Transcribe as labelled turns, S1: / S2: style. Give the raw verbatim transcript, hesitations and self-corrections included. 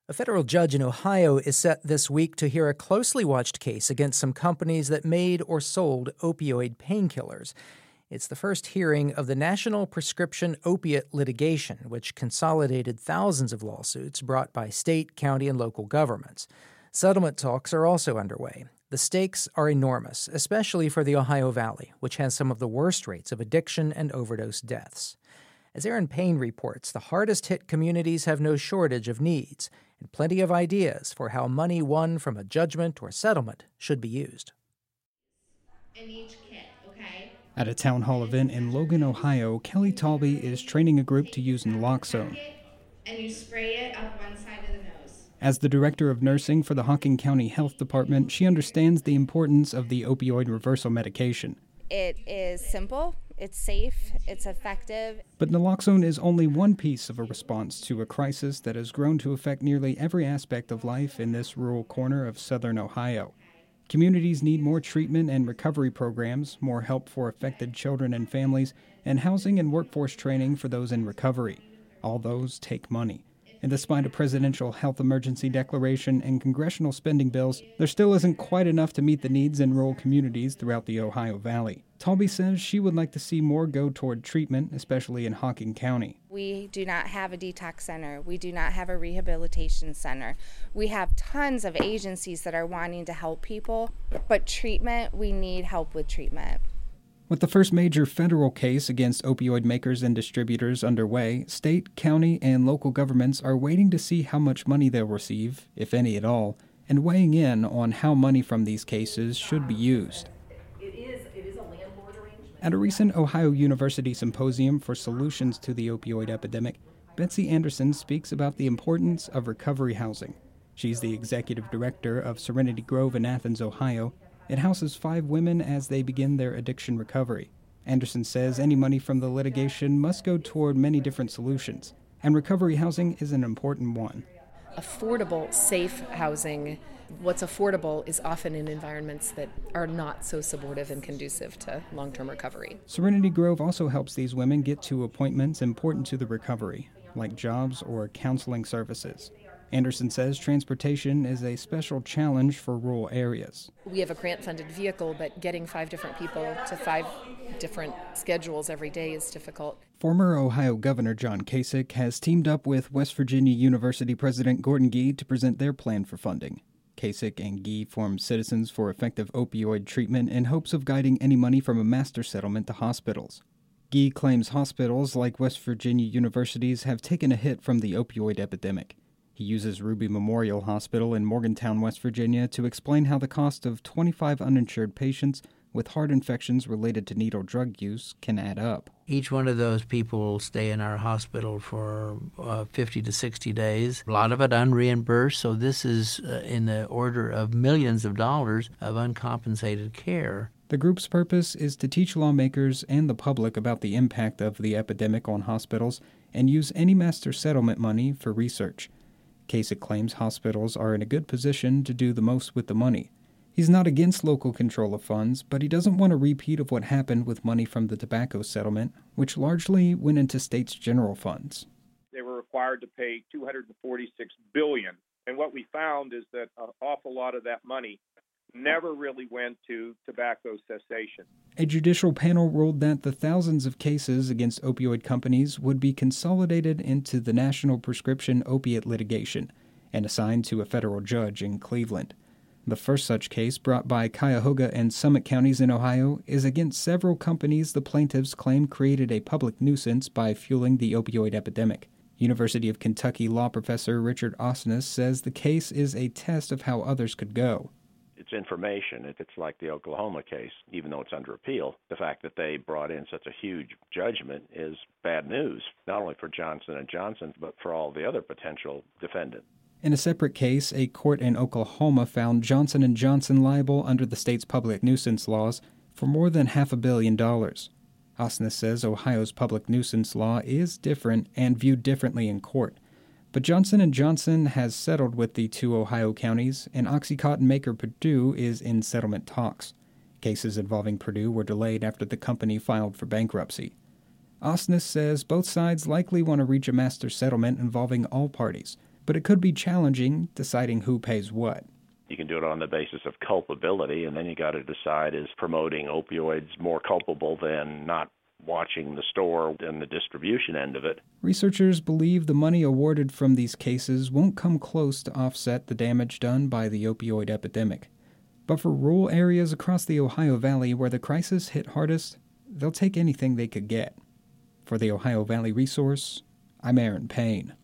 S1: A federal judge in Ohio is set this week to hear a closely watched case against some companies that made or sold opioid painkillers. It's the first hearing of the National Prescription Opiate Litigation, which consolidated thousands of lawsuits brought by state, county, and local governments. Settlement talks are also underway. The stakes are enormous, especially for the Ohio Valley, which has some of the worst rates of addiction and overdose deaths. As Aaron Payne reports, the hardest-hit communities have no shortage of needs and plenty of ideas for how money won from a judgment or settlement should be used.
S2: In each kit, okay?
S3: At a town hall event in Logan, Ohio, Kelly Talby is training a group to use naloxone.
S2: And you spray it up one side of the nose.
S3: As the director of nursing for the Hocking County Health Department, she understands the importance of the opioid reversal medication.
S4: It is simple, it's safe, it's effective.
S3: But naloxone is only one piece of a response to a crisis that has grown to affect nearly every aspect of life in this rural corner of southern Ohio. Communities need more treatment and recovery programs, more help for affected children and families, and housing and workforce training for those in recovery. All those take money. And despite a presidential health emergency declaration and congressional spending bills, there still isn't quite enough to meet the needs in rural communities throughout the Ohio Valley. Talby says she would like to see more go toward treatment, especially in Hocking County.
S4: We do not have a detox center. We do not have a rehabilitation center. We have tons of agencies that are wanting to help people, but treatment, we need help with treatment.
S3: With the first major federal case against opioid makers and distributors underway, state, county, and local governments are waiting to see how much money they'll receive, if any at all, and weighing in on how money from these cases should be used.
S5: It is, it is a landlord arrangement.
S3: At a recent Ohio University symposium for solutions to the opioid epidemic, Betsy Anderson speaks about the importance of recovery housing. She's the executive director of Serenity Grove in Athens, Ohio. It houses five women as they begin their addiction recovery. Anderson says any money from the litigation must go toward many different solutions, and recovery housing is an important one.
S5: Affordable, safe housing. What's affordable is often in environments that are not so supportive and conducive to long-term recovery.
S3: Serenity Grove also helps these women get to appointments important to the recovery, like jobs or counseling services. Anderson says transportation is a special challenge for rural areas.
S5: We have a grant-funded vehicle, but getting five different people to five different schedules every day is difficult.
S3: Former Ohio Governor John Kasich has teamed up with West Virginia University President Gordon Gee to present their plan for funding. Kasich and Gee formed Citizens for Effective Opioid Treatment in hopes of guiding any money from a master settlement to hospitals. Gee claims hospitals like West Virginia University's have taken a hit from the opioid epidemic. He uses Ruby Memorial Hospital in Morgantown, West Virginia, to explain how the cost of twenty-five uninsured patients with heart infections related to needle drug use can add up.
S6: Each one of those people will stay in our hospital for uh, fifty to sixty days, a lot of it unreimbursed, so this is uh, in the order of millions of dollars of uncompensated care.
S3: The group's purpose is to teach lawmakers and the public about the impact of the epidemic on hospitals and use any master settlement money for research. Kasich claims hospitals are in a good position to do the most with the money. He's not against local control of funds, but he doesn't want a repeat of what happened with money from the tobacco settlement, which largely went into states' general funds.
S7: They were required to pay two hundred forty-six billion dollars, and what we found is that an awful lot of that money never really went to tobacco cessation.
S3: A judicial panel ruled that the thousands of cases against opioid companies would be consolidated into the National Prescription Opiate Litigation and assigned to a federal judge in Cleveland. The first such case, brought by Cuyahoga and Summit counties in Ohio, is against several companies the plaintiffs claim created a public nuisance by fueling the opioid epidemic. University of Kentucky law professor Richard Osnes says the case is a test of how others could go.
S8: It's information. It's like the Oklahoma case, even though it's under appeal. The fact that they brought in such a huge judgment is bad news, not only for Johnson and Johnson, but for all the other potential defendants.
S3: In a separate case, a court in Oklahoma found Johnson and Johnson liable under the state's public nuisance laws for more than half a billion dollars. Osnes says Ohio's public nuisance law is different and viewed differently in court. But Johnson and Johnson has settled with the two Ohio counties, and OxyContin maker Purdue is in settlement talks. Cases involving Purdue were delayed after the company filed for bankruptcy. Osnes says both sides likely want to reach a master settlement involving all parties, but it could be challenging deciding who pays what.
S8: You can do it on the basis of culpability, and then you got to decide, is promoting opioids more culpable than not watching the store and the distribution end of it?
S3: Researchers believe the money awarded from these cases won't come close to offset the damage done by the opioid epidemic. But for rural areas across the Ohio Valley where the crisis hit hardest, they'll take anything they could get. For the Ohio Valley Resource, I'm Aaron Payne.